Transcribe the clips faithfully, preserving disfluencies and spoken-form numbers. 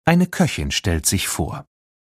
Eine Köchin stellt sich vor.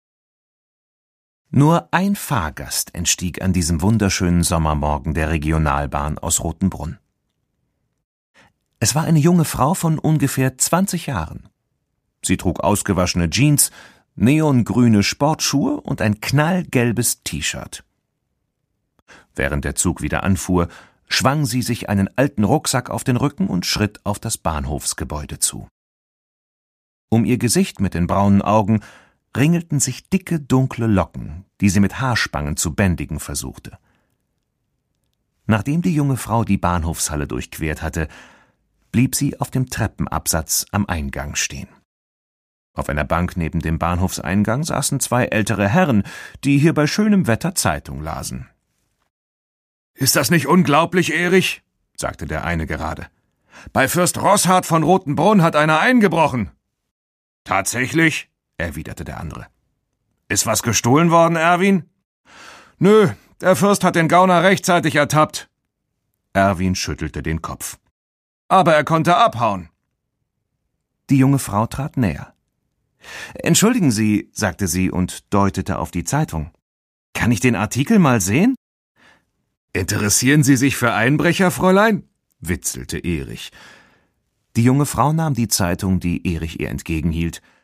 Nur ein Fahrgast entstieg an diesem wunderschönen Sommermorgen der Regionalbahn aus Rotenbrunn. Es war eine junge Frau von ungefähr zwanzig Jahren. Sie trug ausgewaschene Jeans, neongrüne Sportschuhe und ein knallgelbes T-Shirt. Während der Zug wieder anfuhr, schwang sie sich einen alten Rucksack auf den Rücken und schritt auf das Bahnhofsgebäude zu. Um ihr Gesicht mit den braunen Augen ringelten sich dicke, dunkle Locken, die sie mit Haarspangen zu bändigen versuchte. Nachdem die junge Frau die Bahnhofshalle durchquert hatte, blieb sie auf dem Treppenabsatz am Eingang stehen. Auf einer Bank neben dem Bahnhofseingang saßen zwei ältere Herren, die hier bei schönem Wetter Zeitung lasen. »Ist das nicht unglaublich, Erich?« sagte der eine gerade. »Bei Fürst Roßhard von Rotenbrunn hat einer eingebrochen.« »Tatsächlich?« erwiderte der andere. »Ist was gestohlen worden, Erwin?« »Nö, der Fürst hat den Gauner rechtzeitig ertappt.« Erwin schüttelte den Kopf. »Aber er konnte abhauen.« Die junge Frau trat näher. »Entschuldigen Sie«, sagte sie und deutete auf die Zeitung. »Kann ich den Artikel mal sehen?« »Interessieren Sie sich für Einbrecher, Fräulein?« witzelte Erich. Die junge Frau nahm die Zeitung, die Erich ihr entgegenhielt,